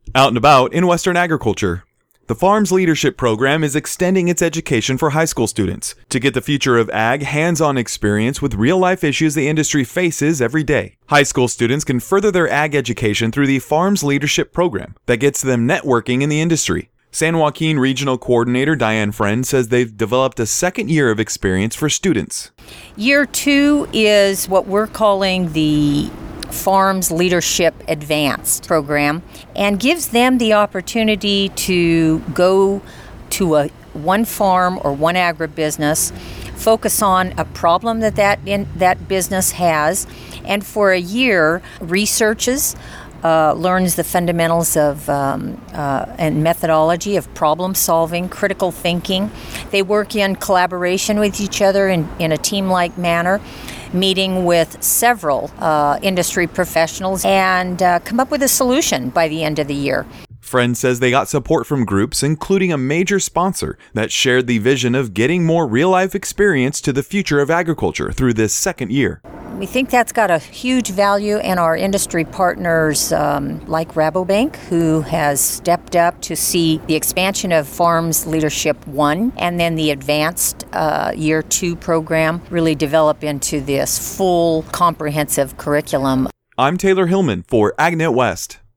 Out and about in Western agriculture. The Farms Leadership Program is extending its education for high school students to get the future of ag hands-on experience with real-life issues the industry faces every day. High school students can further their ag education through the Farms Leadership Program that gets them networking in the industry. San Joaquin Regional Coordinator Diane Friend says they've developed a second year of experience for students. Year 2 is what we're calling the Farms Leadership Advanced program, and gives them the opportunity to go to one farm or one agribusiness, focus on a problem that business has, and for a year researches, learns the fundamentals of and methodology of problem solving, critical thinking. They work in collaboration with each other in a team-like manner, meeting with several industry professionals and come up with a solution by the end of the year. Friend says they got support from groups, including a major sponsor that shared the vision of getting more real-life experience to the future of agriculture through this second year. We think that's got a huge value, and our industry partners like Rabobank, who has stepped up to see the expansion of Farms Leadership 1 and then the advanced Year 2 program really develop into this full comprehensive curriculum. I'm Taylor Hillman for AgNet West.